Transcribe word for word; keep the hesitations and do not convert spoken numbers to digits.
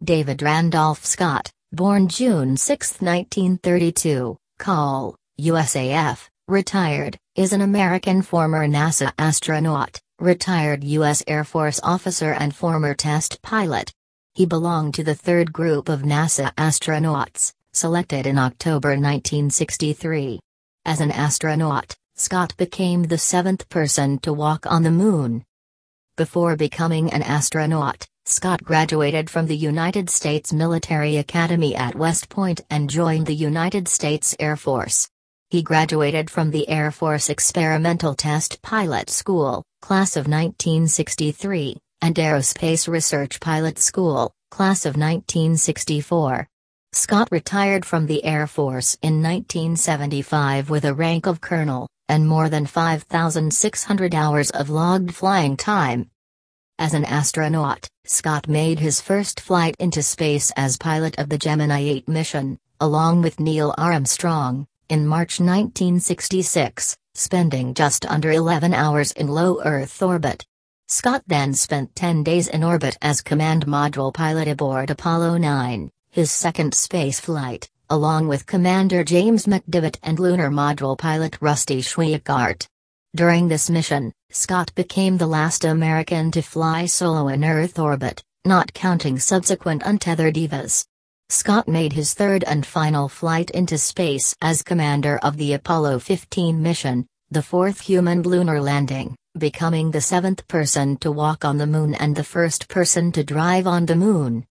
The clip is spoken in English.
David Randolph Scott, born June sixth, nineteen thirty-two, Call, U S A F, retired, is an American former NASA astronaut, retired U S Air Force officer and former test pilot. He belonged to the third group of NASA astronauts, selected in October nineteen sixty-three. As an astronaut, Scott became the seventh person to walk on the Moon. Before becoming an astronaut, Scott graduated from the United States Military Academy at West Point and joined the United States Air Force. He graduated from the Air Force Experimental Test Pilot School, class of nineteen sixty-three, and Aerospace Research Pilot School, class of nineteen sixty-four. Scott retired from the Air Force in nineteen seventy-five with a rank of colonel, and more than five thousand six hundred hours of logged flying time. As an astronaut, Scott made his first flight into space as pilot of the Gemini eight mission, along with Neil Armstrong, in March nineteen sixty-six, spending just under eleven hours in low Earth orbit. Scott then spent ten days in orbit as command module pilot aboard Apollo nine, his second space flight, along with Commander James McDivitt and lunar module pilot Rusty Schweickart. During this mission, Scott became the last American to fly solo in Earth orbit, not counting subsequent untethered E V As. Scott made his third and final flight into space as commander of the Apollo fifteen mission, the fourth human lunar landing, becoming the seventh person to walk on the Moon and the first person to drive on the Moon.